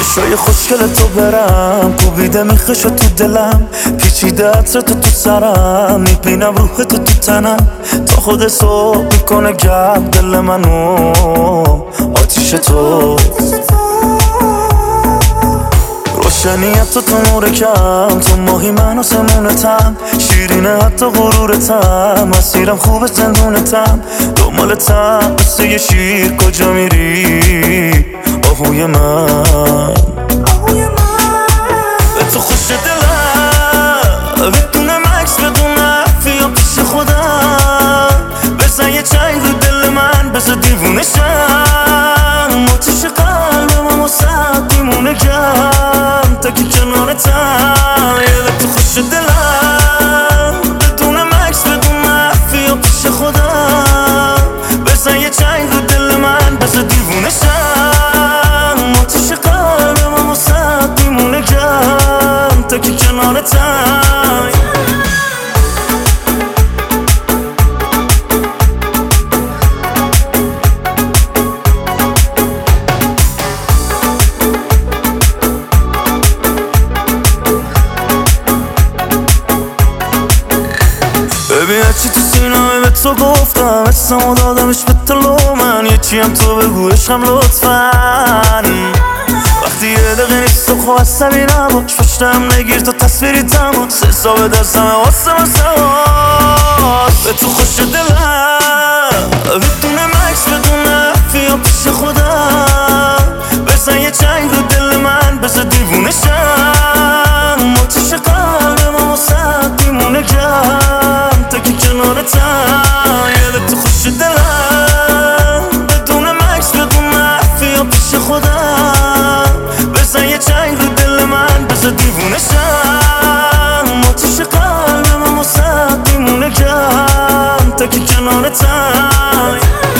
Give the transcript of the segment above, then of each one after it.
چشای خوشگل تو برم کوبیده میخش تو دلم، پیچیده عطر تو سرم، میبینم روح تو تنم، تا خود صبح میکنه گرم دل منو آتیش تو. روشنیت تو نور کم، تو ماهی من و سمونتم، شیرینه حتی غرورتم، مسیرم خوبه زندونتم، دنبالتم مثل یه شیر کجا میری آهوی من. به تو خوش دلم بدون مکس بدون حرفی پیش خودم، بزن یه چنگ رو دل من بزن دیوونه شم، آتیش قلبم واسه میمونه گرم تا که کنارتم. به تو خوش دلم بدون مکس بدون حرفی پیش خودم، بزن یه چنگ رو دل من بزن دیوونه شم، آتیش قلبم واسه میمونه گرم تا که کنارتم. ببین چی تو سینه‌ای به تو گفتم، اسمو دادمش به تلو من، یه چی هم تو بگو عشقم لطفاً. وقتی یه دقیقه نیست تو خواه عصبی نباش، پشتم نگیر تو تصویری تماس، حساب دستمه واسه من سواس. به تو خوش دلم بدون مکس بدون حرفی پیش خودم، بزن یه چنگ رو دل من بزن دیوونه شم، آتیش قلبم واسه میمونه گرم تا که کنارتم. به تو خوش دلم بدون مکس بدون حرفی پیش خودم، بزن یه چنگ رو دل من بزن دیوونه شم، آتیش قلبم واسه میمونه گرم تا که کنارتم.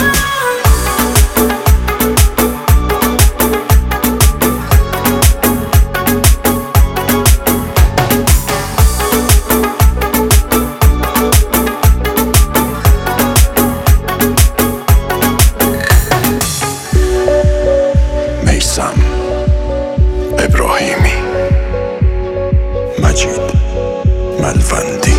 میثم ابراهیمی، مجید ملوندی.